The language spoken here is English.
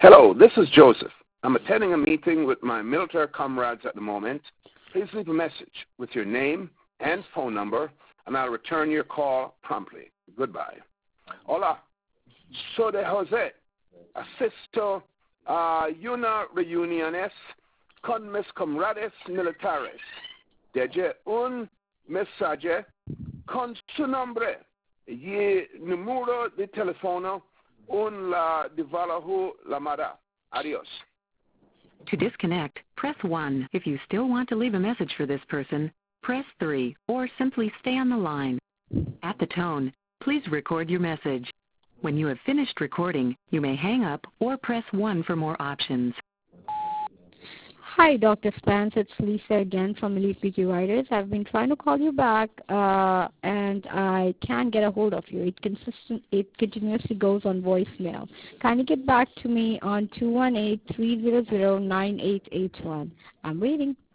Hello, this is Joseph. I'm attending a meeting with my military comrades at the moment. Please leave a message with your name and phone number, and I'll return your call promptly. Goodbye. Hola, soy de José. Asisto a una reuniones con mis comrades militares. Deje un mensaje con su nombre y número de teléfono la devaluó llamada. Adios. To disconnect, press 1. If you still want to leave a message for this person, press 3, or simply stay on the line. At the tone, please record your message. When you have finished recording, you may hang up or press 1 for more options. Hi, Dr. Spence. It's Lisa again from Elite PQ Writers. I've been trying to call you back, and I can't get a hold of you. It continuously goes on voicemail. Kindly get back to me on 218-300-9881. I'm waiting.